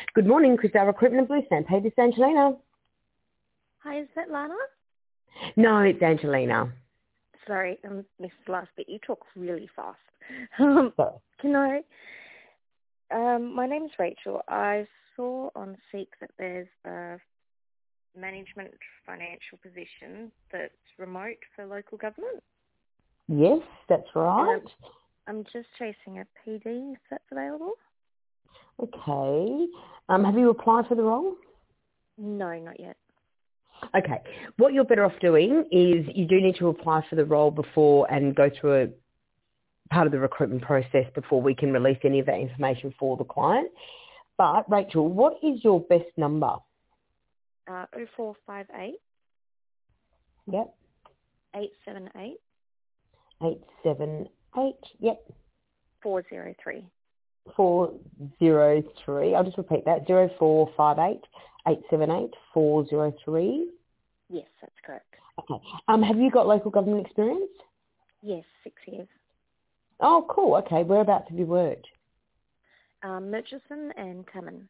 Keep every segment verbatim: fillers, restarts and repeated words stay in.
Good morning, Crystal Recruitment and Blue Stamp. Hey, this is Angelina. Hi, is that Lana? No, it's Angelina. Sorry, I missed the last bit. You talk really fast. Um, Sorry. can I? Um, my name's Rachel. I saw on Seek that there's a management financial position that's remote for local government. Yes, that's right. And I'm, I'm just chasing a P D if that's available. Okay. Um, have you applied for the role? No, not yet. Okay. What you're better off doing is you do need to apply for the role before and go through a part of the recruitment process before we can release any of that information for the client. But, Rachel, what is your best number? Uh, oh four five eight, Yep. eight seven eight, eight seven eight, yep. four zero three. four zero three. I'll just repeat that. zero four five eight, eight seven eight, four zero three. Yes, that's correct. Okay. Um, have you got local government experience? Yes, six years. Oh, cool. Okay. Whereabouts have you worked? Um, Murchison and Tamman.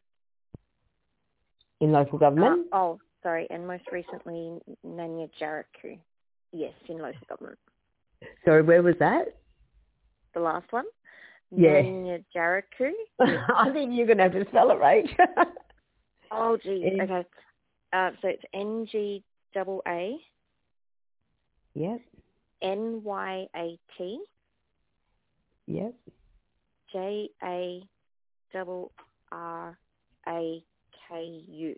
In local Uh, government? oh, sorry, and most recently Nanya Jaraku. Yes, in local government. Sorry, where was that? The last one? Yeah. Nanya Jaraku. I think you're going to have to spell it, Rach. Oh, geez. N- Okay. Uh, so it's N G A A Yep. N Y A T Yep. J A R R A K U.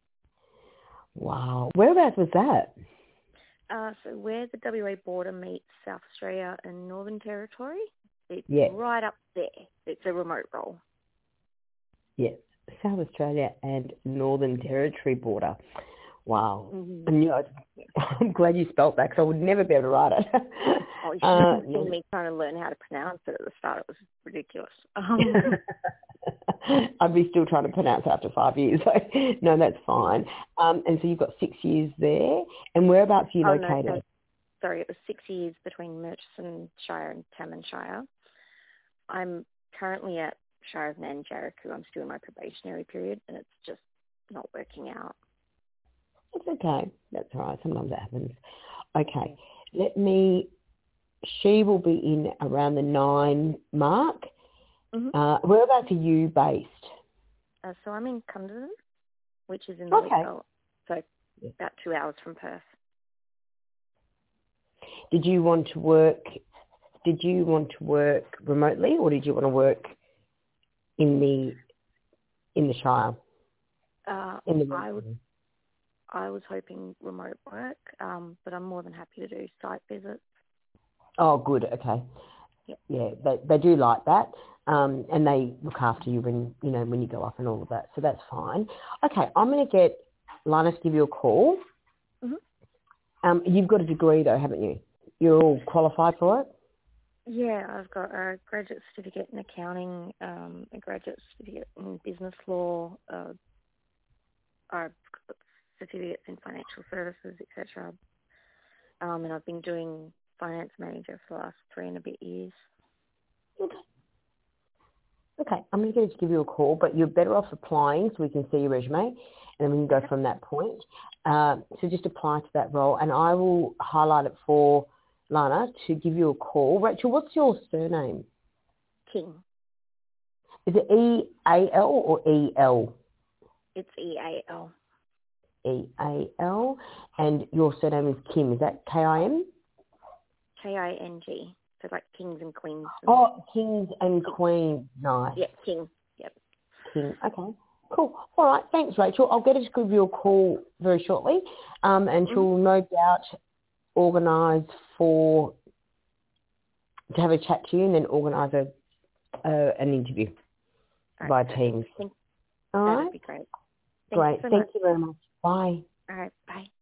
Wow. Whereabouts was that? Uh, so where the W A border meets South Australia and Northern Territory, it's Yeah. right up there. It's a remote role. Yes. South Australia and Northern Territory border. Wow. Mm-hmm. And, you know, I'm glad you spelt that because I would never be able to write it. Oh, you uh, should have seen me trying to learn how to pronounce it at the start. It was ridiculous. Um, I'd be still trying to pronounce it after five years. So, no, that's fine. Um, and so you've got six years there. And whereabouts are you oh, located? no, so, sorry, it was six years between Murchison Shire and Tamman Shire. I'm currently at Shire of Nanjaraku. I'm still in my probationary period, and it's just not working out. It's okay. That's all right. Sometimes it happens. Okay. Let me, she will be in around the nine mark. Mm-hmm. Uh, whereabouts are you based? Uh, so I'm in Cunderdin, which is in the Okay. West, so about two hours from Perth. Did you want to work, did you want to work remotely or did you want to work in the, in the Shire? Uh, In the I would. I was hoping remote work, um, but I'm more than happy to do site visits. Oh, good. Okay. Yep. Yeah, they they do like that, um, and they look after you when you know when you go up and all of that. So that's fine. Okay, I'm going to get Lana to give you a call. Mm-hmm. Um, you've got a degree though, haven't you? You're all qualified for it. Yeah, I've got a graduate certificate in accounting, um, a graduate certificate in business law, uh, I've got certificates in financial services, et cetera. Um, and I've been doing finance manager for the last three and a bit years. Okay. Okay, I'm going to get her to give you a call, but you're better off applying so we can see your resume, and then we can go Okay. from that point. Uh, so just apply to that role, and I will highlight it for Lana to give you a call. Rachel, what's your surname? King. Is it E A L or E L? It's E A L. E A L. And your surname is Kim. Is that K I M? K I N G. So like kings and queens. And Oh, Kings and Queens. Nice. yep, king. Yep. King. Okay. Cool. All right. Thanks, Rachel. I'll get her to give you a call very shortly, um, and Mm-hmm. she'll no doubt organise for to have a chat to you, and then organise a uh, an interview Right. by Teams. Think All that'd right. be great. Thank Great. you so Thank much. you very much. Bye. All right. Bye.